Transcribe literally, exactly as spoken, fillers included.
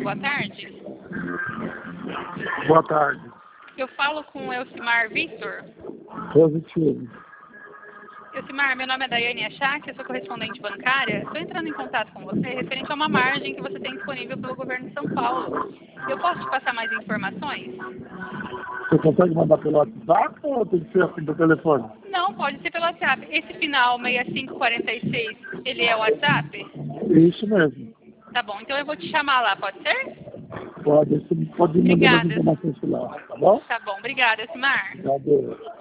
boa tarde. Boa tarde. Eu falo com o Elcimar Victor. Positivo. Elcimar, meu nome é Daiane Achak, eu sou correspondente bancária. Estou entrando em contato com você referente a uma margem que você tem disponível pelo governo de São Paulo. Eu posso te passar mais informações? Você consegue mandar pelo WhatsApp ou tem que ser assim do telefone? Não, pode ser pelo WhatsApp. Esse final seis cinco quatro seis, ele é o WhatsApp? Isso mesmo. Tá bom, então eu vou te chamar lá, pode ser? Pode, você pode mandar as Obrigada. informações lá, tá bom? Tá bom, obrigada, Elcimar. Obrigado.